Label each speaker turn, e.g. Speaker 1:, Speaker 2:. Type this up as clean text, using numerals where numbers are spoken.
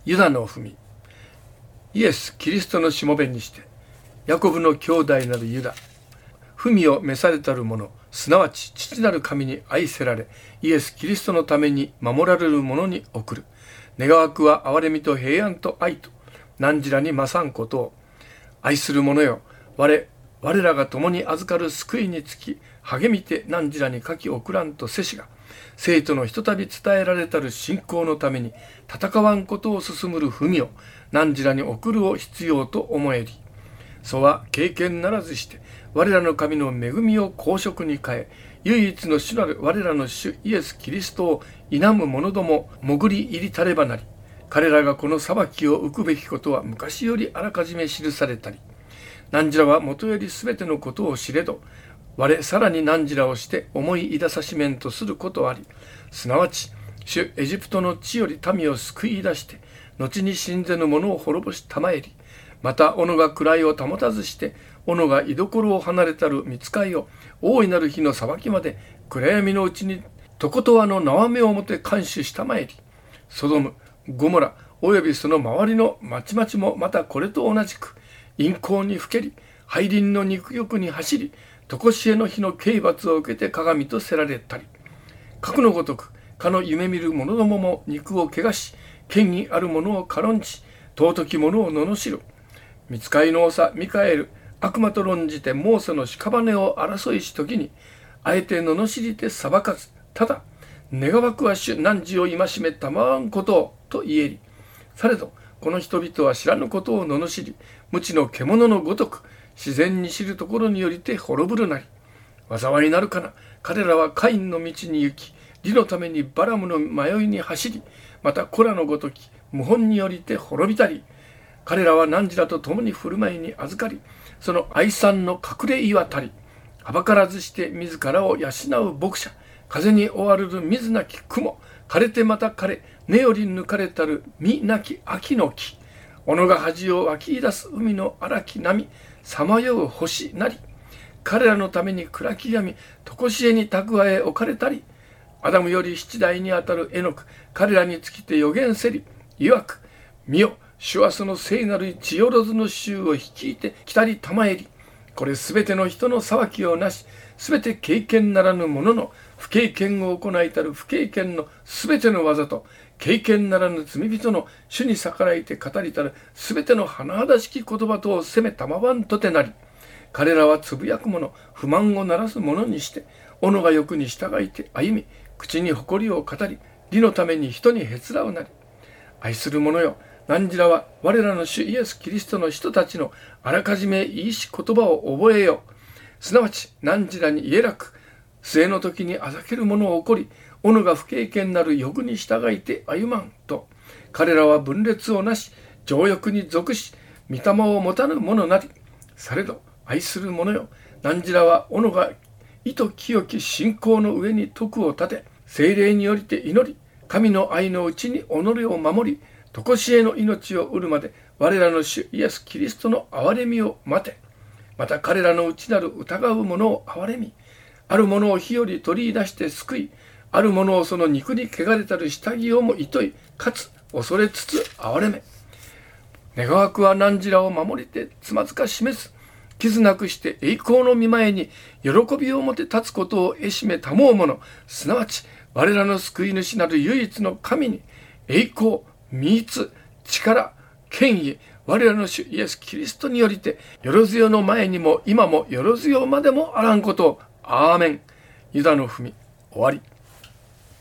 Speaker 1: ユダの文。イエス・キリストのしもべにして、ヤコブの兄弟なるユダ、文を召されたる者、すなわち父なる神に愛せられ、イエス・キリストのために守られる者に送る。願わくは憐れみと平安と愛と、汝らに勝んことを。愛する者よ、我らが共に預かる救いにつき、励みて汝らに書き送らんとせしが、生徒のひとたび伝えられたる信仰のために戦わんことを進むる文を汝らに送るを必要と思えり。そは経験ならずして我らの神の恵みを公職に変え、唯一の主なる我らの主イエス・キリストを否む者ども潜り入りたればなり、彼らがこの裁きを受くべきことは昔よりあらかじめ記されたり、汝らはもとよりすべてのことを知れど、我さらに汝らをして思いいださしめんとすることあり、すなわち主エジプトの地より民を救い出して、後に信ぜぬ者を滅ぼしたまえり、また斧が位を保たずして、斧が居所を離れたる御使いを大いなる日の裁きまで暗闇のうちにとことわの縄目をもて監視したまえり、ソドム、ゴモラおよびその周りの町々もまたこれと同じく陰行にふけり、背鱗の肉欲に走り、常しえの日の刑罰を受けて鏡とせられたり、かくのごとくかの夢見る者どもも肉を汚し、権威ある者を軽んじ、尊き者を罵る。御使いの長ミカエル、悪魔と論じてモーセの屍を争いし時に、あえて罵りて裁かず、ただ願わくは主汝を戒めたまわんことをと言えり。されどこの人々は知らぬことを罵り、無知の獣のごとく自然に知るところによりて滅ぶるなり。災いなるかな。彼らはカインの道に行き、利のためにバラムの迷いに走り、またコラのごとき謀反によりて滅びたり。彼らは汝らと共に振る舞いに預かり、その愛産の隠れ岩たり、はばからずして自らを養う牧者、風に追われる水なき雲、枯れてまた枯れ、根より抜かれたる実なき秋の木、斧が恥を湧き出す海の荒き波、さまよう星なり。彼らのために暗き闇、常しえに蓄え置かれたり。アダムより七代にあたるエノク、彼らにつきて予言せり、いわく、見よ、主はその聖なる血よろずの衆を率いて来たりたまえり。これすべての人の裁きをなし、すべて経験ならぬ者の不経験を行いたる不経験のすべての技と、経験ならぬ罪人の主に逆らいて語りたるすべての甚だしき言葉とを責めたまわんとてなり。彼らはつぶやく者、不満を鳴らす者にして、斧が欲に従いて歩み、口に誇りを語り、利のために人にへつらうなり。愛する者よ、汝らは我らの主イエス・キリストの人たちのあらかじめいいし言葉を覚えよう。すなわち汝らに言えなく、末の時にあざける者を怒り、斧が不経験なる欲に従いて歩まんと。彼らは分裂をなし、情欲に属し、御霊を持たぬ者なり。されど愛する者よ、汝らは斧が意図清き信仰の上に徳を立て、聖霊によりて祈り、神の愛のうちに己を守り、常しえの命を得るまで我らの主イエス・キリストの憐れみを待て。また彼らの内なる疑う者を憐れみ、ある者を火より取り出して救い、ある者をその肉に汚れたる下着をも厭い、かつ恐れつつ憐れめ。願わくは汝らを守りてつまずか示す。傷なくして栄光の御前に喜びをもて立つことをえしめたもう者、すなわち我らの救い主なる唯一の神に、栄光、御一、力、権威、我らの主イエス・キリストによりて、よろずよの前にも今もよろずよまでもあらんことを。アーメン。ユダの文、終わり。